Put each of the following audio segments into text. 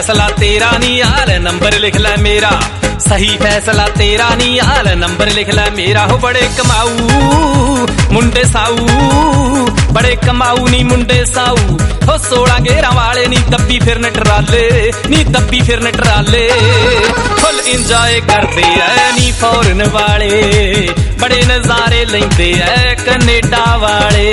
फैसला तेरा नी यार नंबर लिख लै मेरा, सही फैसला तेरा नी यार नंबर लिख लै मेरा। हो बड़े कमाऊ मुंडे साऊ, बड़े कमाऊ नी मुंडे साऊ, हो 16 11 वाले नी दब्बी फिरन टराले, नी दब्बी फिरन टराले। फुल इंजॉय करदे ऐ नी फॉरन वाले, बड़े नजारे लेंदे ऐ कनेडा वाले।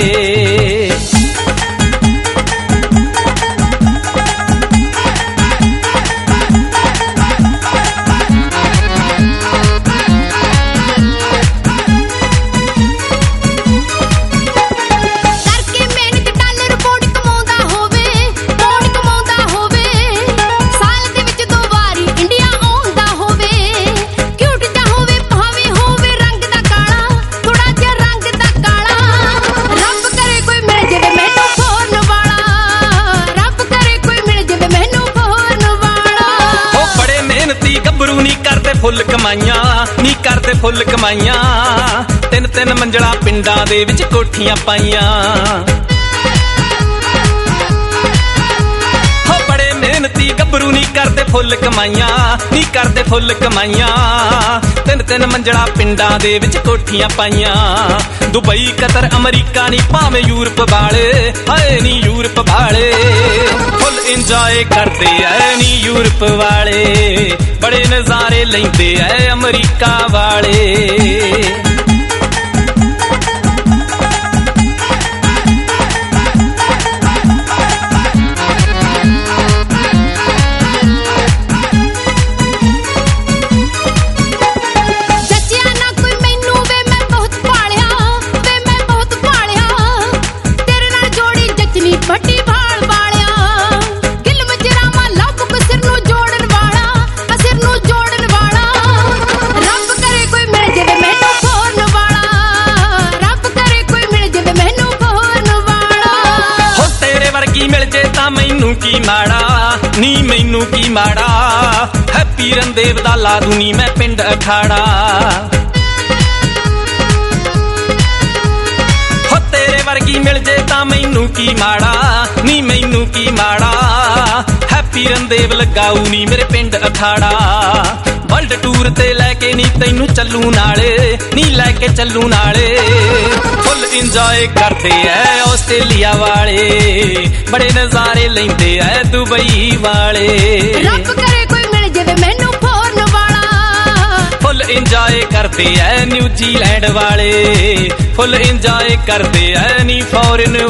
फुल कमाइयां नी करते फुल कमाइयां, 3-3 मंजिला पिंडां दे विच कोठियां पाइयां। हो बड़े मेहनती गबरू नी करते फुल कमाइयां, नी करते फुल कमाइयां, 3-3 मंजिला पिंडां दे विच कोठियां पाइयां। दुबई कतर अमरीका नी भावें यूरप वाले, हाय नी यूरप वाले, फुल इंजॉय करदे ऐ नी यूरप वाले, बड़े नजारे लेंदे ऐ अमरीका वाले। मिल जे तां मैनू की माड़ा, नी मैनू की माड़ा, हैप्पी रणदेव दा ला दूं नी मैं पिंड अखाड़ा। हो तेरे वर्गी मिल जे तां मैनू की माड़ा, नी मैनू की माड़ा, हैप्पी रणदेव लगाऊ नी मेरे पिंड अखाड़ा। वर्ल्ड टूर ते लैके नी तैनू चलू नाले, नी लैके चलू नाले, फुल इंजॉय करदे ऐ आस्ट्रेलिया वाले, बड़े नजारे लेंदे ऐ दुबई वाले। रब करे कोई मिल जावे मैनू फॉरन वाला, फुल इंजॉय करदे ऐ न्यूजीलैंड वाले, फुल इंजॉय करदे ऐ नी फॉरन